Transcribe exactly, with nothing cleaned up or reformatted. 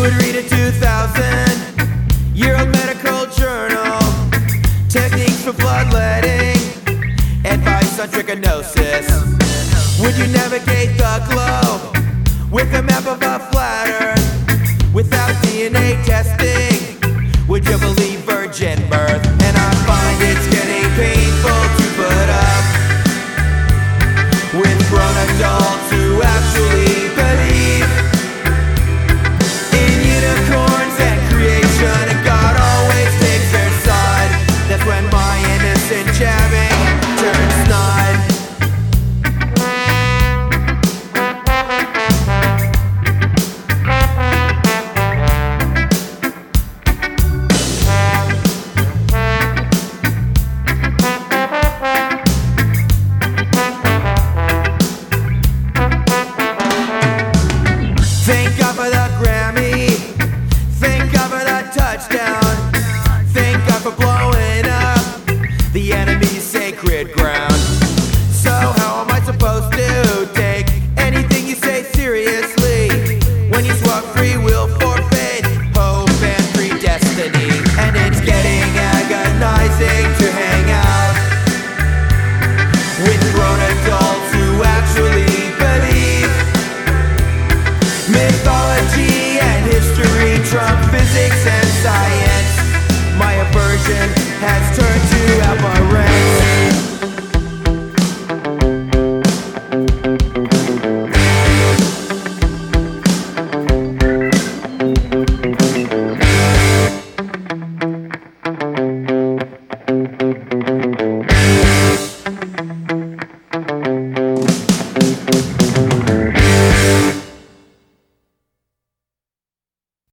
would read a two thousand year old medical journal? Techniques for bloodletting, advice on trichinosis. Would you navigate the globe with a map of a flat earth without D N A testing? Would you believe